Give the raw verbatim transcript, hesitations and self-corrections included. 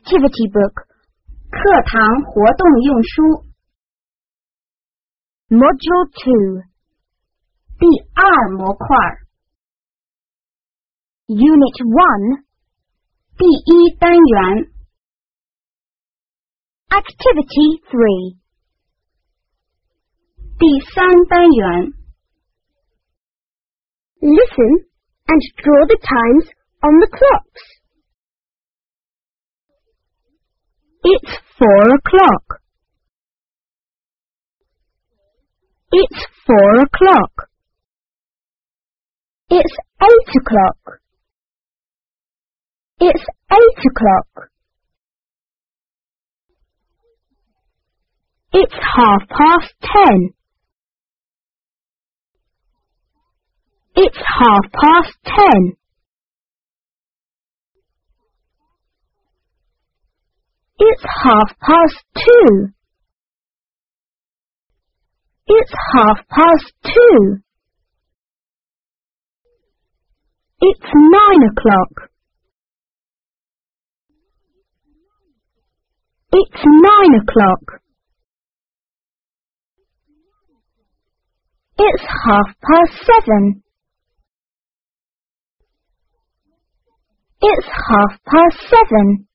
Activity book 课堂活动用书 Module two 第二模块 Unit one 第一单元 Activity three 第三单元 Listen and draw the times on the clocks. It's four o'clock. It's four o'clock. It's eight o'clock. It's eight o'clock. It's half past ten. It's half past ten. It's half past two. It's half past two. It's nine o'clock. It's nine o'clock. It's half past seven. It's half past seven.